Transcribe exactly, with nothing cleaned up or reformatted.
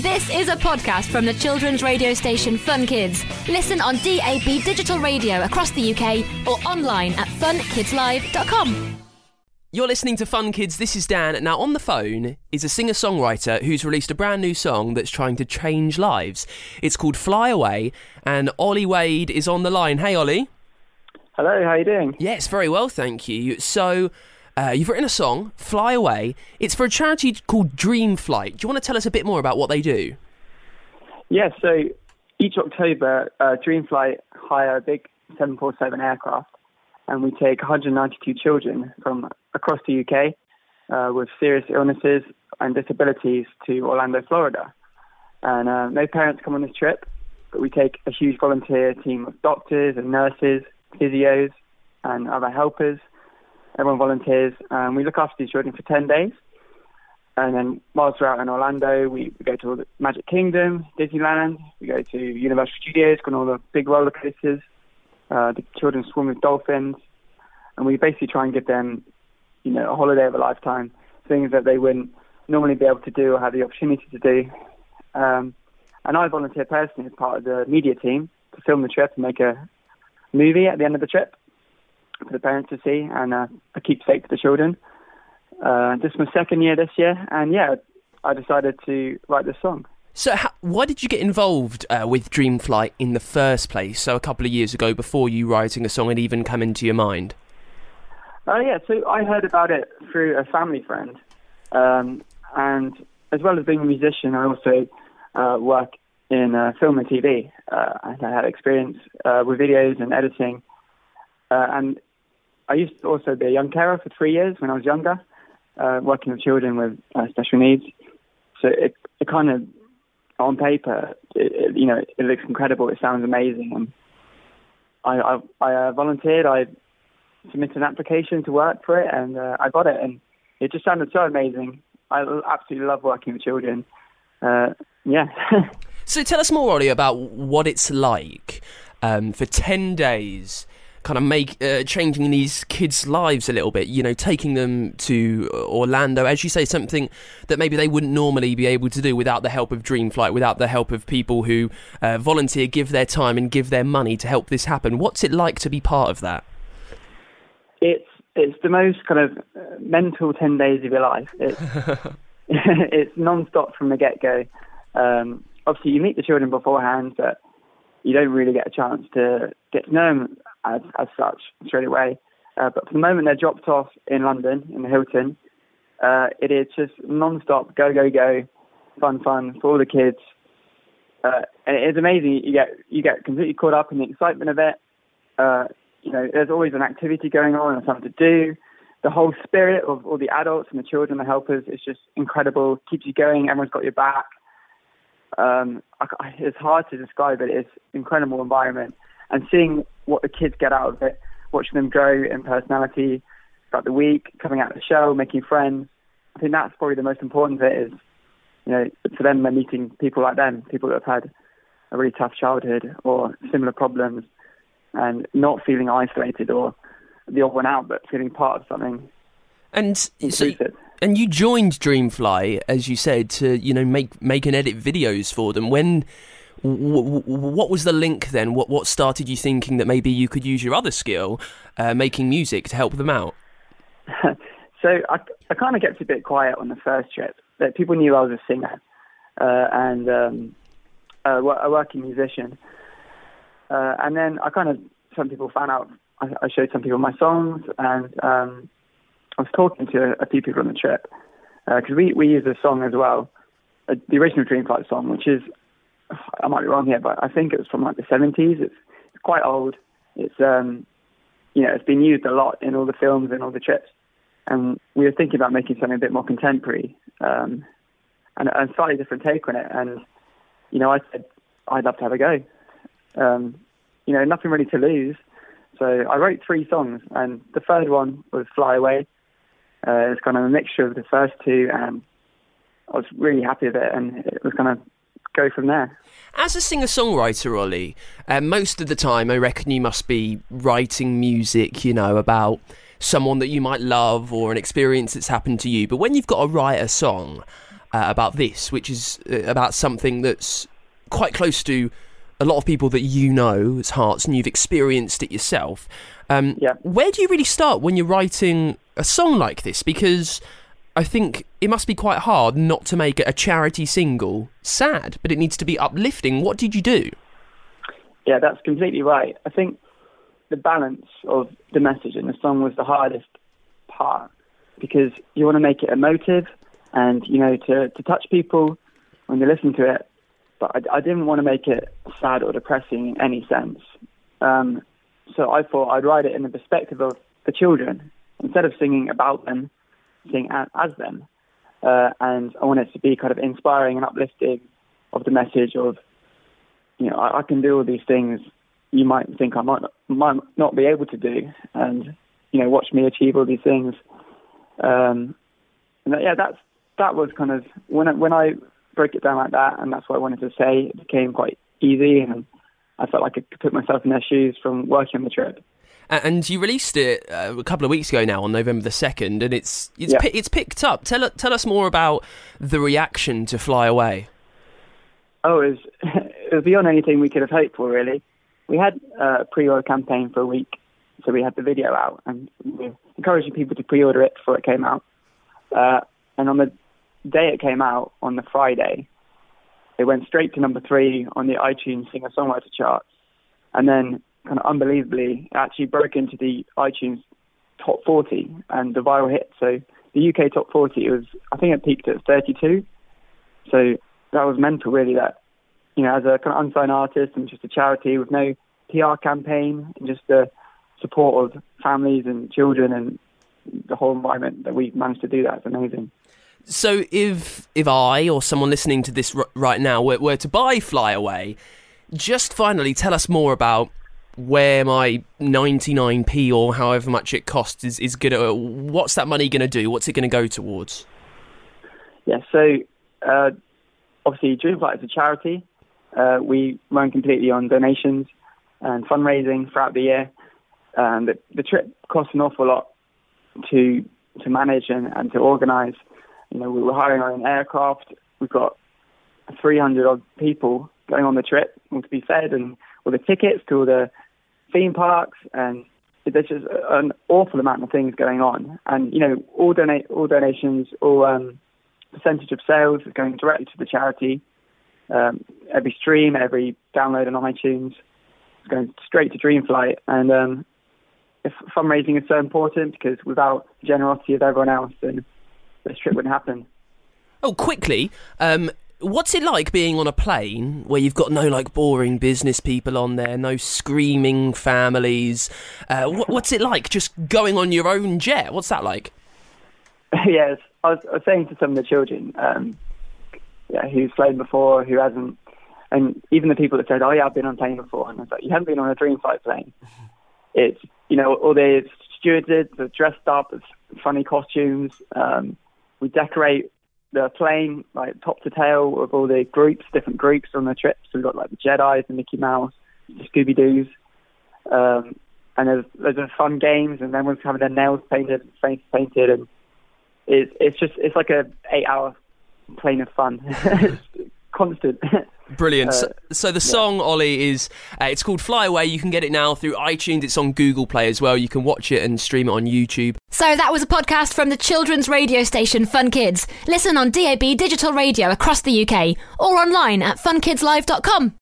This is a podcast from the children's radio station Fun Kids. Listen on D A B digital radio across the U K or online at fun kids live dot com. You're listening to Fun Kids, this is Dan. Now on the phone is a singer-songwriter who's released a brand new song that's trying to change lives. It's called Fly Away, and Ollie Wade is on the line. Hey Ollie. Hello, how are you doing? Yes, very well, thank you. So, uh, you've written a song, Fly Away. It's for a charity called Dream Flight. Do you want to tell us a bit more about what they do? Yeah, so each October, uh, Dream Flight hire a big seven forty-seven aircraft, and we take one hundred ninety-two children from across the U K uh, with serious illnesses and disabilities to Orlando, Florida. And uh, no parents come on this trip, but we take a huge volunteer team of doctors and nurses, physios and other helpers. Everyone volunteers, and we look after these children for ten days. And then whilst we're out in Orlando, we, we go to the Magic Kingdom, Disneyland, we go to Universal Studios, go on all the big roller coasters. Uh, the children swim with dolphins, and we basically try and give them, you know, a holiday of a lifetime, things that they wouldn't normally be able to do or have the opportunity to do. Um, and I volunteer personally as part of the media team to film the trip and make a movie at the end of the trip for the parents to see, and uh, a keepsake for the children. Uh, this is my second year this year, and yeah, I decided to write this song. So how, why did you get involved uh, with Dream Flight in the first place, so a couple of years ago, before you writing a song had even come into your mind? Oh, uh, yeah, so I heard about it through a family friend. Um, and as well as being a musician, I also uh, work in uh, film and T V. Uh, and I had experience uh, with videos and editing. Uh, and I used to also be a young carer for three years when I was younger, uh, working with children with uh, special needs. So it, it kind of, on paper, it, it, you know, it looks incredible. It sounds amazing. And I, I, I uh, volunteered. I submitted an application to work for it, and uh, I got it. And it just sounded so amazing. I absolutely love working with children. Uh, yeah. So tell us more, Ollie, about what it's like um, for ten days, kind of make uh, changing these kids' lives a little bit, you know, taking them to Orlando, as you say, something that maybe they wouldn't normally be able to do without the help of Dream Flight, without the help of people who uh, volunteer, give their time and give their money to help this happen. What's it like to be part of that? It's it's the most kind of mental ten days of your life. It's, it's non-stop from the get-go. Um, obviously, you meet the children beforehand, but you don't really get a chance to get to know them as, as such straight away. Uh, but from the moment they're dropped off in London, in the Hilton, uh, it is just non-stop, go, go, go, fun, fun for all the kids. Uh, and it is amazing. You get you get completely caught up in the excitement of it. Uh, you know, there's always an activity going on and something to do. The whole spirit of all the adults and the children, the helpers, is just incredible. Keeps you going. Everyone's got your back. Um, I, it's hard to describe it. It's an incredible environment. And seeing what the kids get out of it, watching them grow in personality throughout the week, coming out of the show, making friends, I think that's probably the most important bit is, you know, for them, they're meeting people like them, people that have had a really tough childhood or similar problems, and not feeling isolated or the odd one out, but feeling part of something. And so, and you joined Dreamfly, as you said, to, you know, make make and edit videos for them. When, w- w- what was the link then? What what started you thinking that maybe you could use your other skill, uh, making music, to help them out? So I, I kind of kept a bit quiet on the first trip. That people knew I was a singer uh, and um, a, a working musician. Uh, and then I kind of, some people found out, I, I showed some people my songs, and um, I was talking to a, a few people on the trip, because uh, we, we use a song as well, uh, the original Dreamflight song, which is, I might be wrong here, but I think it was from like the seventies. It's, it's quite old. It's, um, you know, it's been used a lot in all the films and all the trips. And we were thinking about making something a bit more contemporary, um, and a slightly different take on it. And, you know, I said, I'd love to have a go. Um, you know, nothing really to lose. So I wrote three songs, and the third one was Fly Away. Uh, it's kind of a mixture of the first two, and I was really happy with it, and it was kind of go from there. As a singer-songwriter, Ollie, uh, most of the time I reckon you must be writing music, you know, about someone that you might love or an experience that's happened to you. But when you've got to write a song, uh, about this, which is uh, about something that's quite close to a lot of people that you know's hearts, and you've experienced it yourself. Um, yeah. Where do you really start when you're writing a song like this? Because I think it must be quite hard not to make a charity single sad, but it needs to be uplifting. What did you do? Yeah, that's completely right. I think the balance of the message in the song was the hardest part, because you want to make it emotive and, you know, to, to touch people when they listen to it. But I, I didn't want to make it sad or depressing in any sense. Um, so I thought I'd write it in the perspective of the children. Instead of singing about them, sing as, as them. Uh, and I want it to be kind of inspiring and uplifting of the message of, you know, I, I can do all these things you might think I might not, might not be able to do. And, you know, watch me achieve all these things. Um, and that, yeah, that's, that was kind of, when I, when I broke it down like that, and that's what I wanted to say, it became quite easy, and I felt like I could put myself in their shoes from working on the trip. And you released it uh, a couple of weeks ago now, on November the second, and it's it's yeah. pi- it's picked up. Tell tell us more about the reaction to Fly Away. Oh, it was, it was beyond anything we could have hoped for, really. We had uh, a pre-order campaign for a week, so we had the video out, and we were encouraging people to pre-order it before it came out. Uh, and on the day it came out, on the Friday, it went straight to number three on the iTunes singer-songwriter charts. And then, kind of unbelievably, it actually broke into the iTunes top forty and the viral hit. So the U K top forty, it was, I think it peaked at thirty-two. So that was mental, really, that, you know, as a kind of unsigned artist and just a charity with no P R campaign, and just the support of families and children and the whole environment, that we've managed to do that. It's amazing. So if if I or someone listening to this r- right now were, were to buy Fly Away, just finally tell us more about where my ninety-nine p or however much it costs is, is going to... What's that money going to do? What's it going to go towards? Yeah, so uh, obviously Dreamflight is a charity. Uh, we run completely on donations and fundraising throughout the year. And the, the trip costs an awful lot to to manage and, and to organise. You know, we were hiring our own aircraft. We've got three hundred odd people going on the trip, all to be fed, and all the tickets to all the theme parks, and there's just an awful amount of things going on. And, you know, all donate, all donations, all um, percentage of sales is going directly to the charity. Um, every stream, every download on iTunes is going straight to Dreamflight. And um, if fundraising is so important, because without the generosity of everyone else, then this trip wouldn't happen. Oh, quickly, um, what's it like being on a plane where you've got no, like, boring business people on there, no screaming families? Uh, what, what's it like just going on your own jet? What's that like? Yes, I was, I was saying to some of the children, um, yeah, who's flown before, who hasn't, and even the people that said, oh yeah, I've been on a plane before, and I was like, you haven't been on a Dreamflight plane. It's, you know, all the stewardesses are dressed up with funny costumes. Um, we decorate the plane like top to tail with all the groups, different groups on the trip. So we've got like the Jedis, the Mickey Mouse, the Scooby-Doos, um, and there's there's a fun games, and everyone's having their nails painted, face painted, and it's it's just it's like a eight hour plane of fun, constant. Brilliant. Uh, so, so the song, yeah. Ollie, is uh, it's called Fly Away. You can get it now through iTunes. It's on Google Play as well. You can watch it and stream it on YouTube. So that was a podcast from the children's radio station Fun Kids. Listen on D A B digital radio across the U K or online at fun kids live dot com.